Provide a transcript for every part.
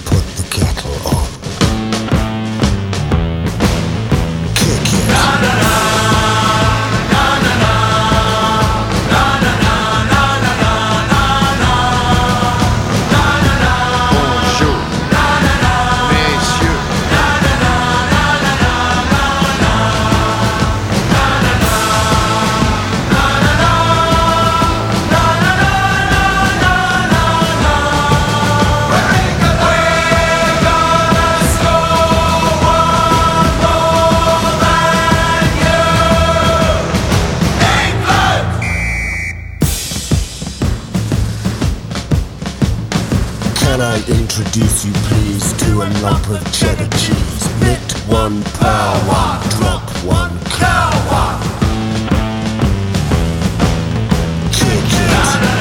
put the kettle on. Kick it. Bonjour, messieurs. Can I introduce you please to a lump of cheddar cheese? Knit one, power one, drop one, cow one. Kick it.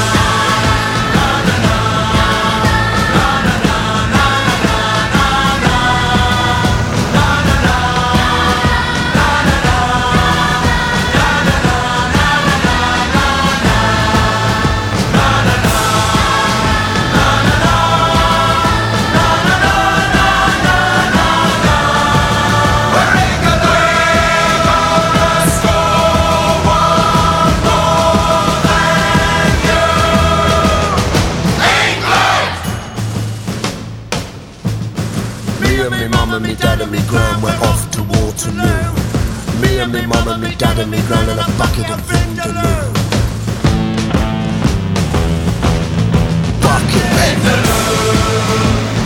Me and me mum and me dad and me gran went off to Waterloo. Me and me mum and me dad and me gran and a bucket of Vindaloo. Bucket Vindaloo.